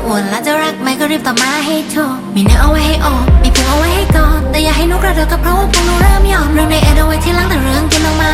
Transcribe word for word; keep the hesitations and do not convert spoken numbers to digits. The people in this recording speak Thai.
วนแล้วจะรักไม่ก็รีบตอบมาให้ถูกมีเนื้อเอาไว้ให้โอบมีพุงเอาไว้ให้กอดแต่อย่าให้นุกระเดากับเพราะว่าพุงหนูเริ่มหย่อนเรื่องในเอดเอาไว้ที่หลังแต่เรื่องกินออกมา